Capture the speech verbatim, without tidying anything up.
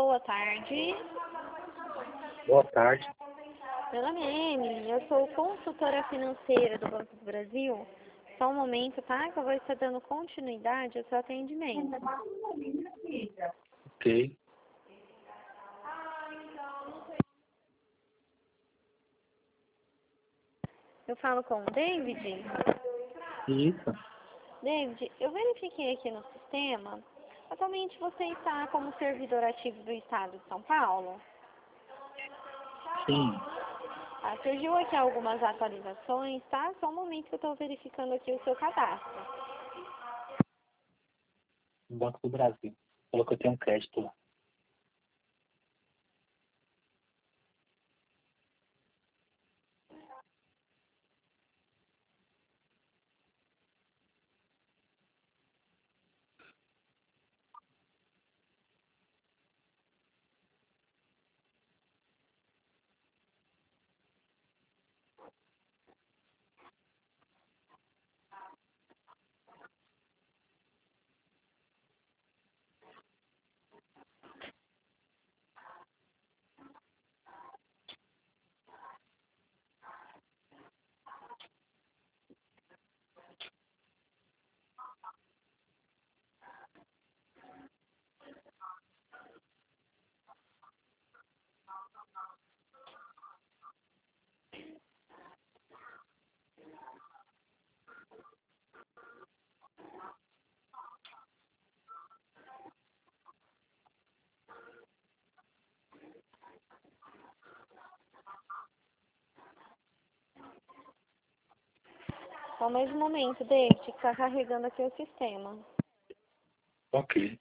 boa tarde. Boa tarde. Meu nome é Emily, eu sou consultora financeira do Banco do Brasil. Só um momento, tá? Que eu vou estar dando continuidade ao seu atendimento. Ok. Eu falo com o David. Isso. David, eu verifiquei aqui no sistema. Atualmente você está como servidor ativo do Estado de São Paulo? Sim. Ah, surgiu aqui algumas atualizações, tá? Só um momento que eu estou verificando aqui o seu cadastro. No Banco do Brasil. Falou que eu tenho um crédito lá. Só mais um momento, David, que está carregando aqui o sistema. Ok.